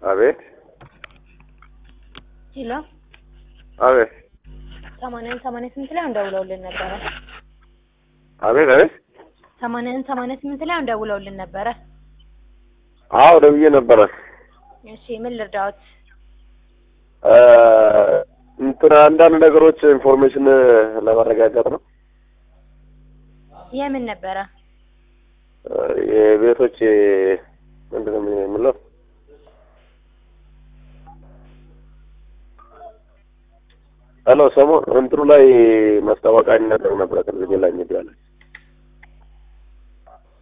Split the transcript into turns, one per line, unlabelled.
አቤት
ሄሎ
አቤት
88 ላይ እንደውለውልን ነበር።
አቤት አቤት
88 ላይ እንደውለውልን ነበር።
አዎ ደውዬ ነበር።
እሺ ምን ልርዳዎት?
አንዳንድ ነገሮች ኢንፎርሜሽን ለማረጋገጥ ነው።
የምን ነበረ?
የቤቶች ምንድነው የምለው? ሄሎ እንትኑ ላይ ማስታወቂያ ነገር ነበር ከዚህ ላይ ይላል።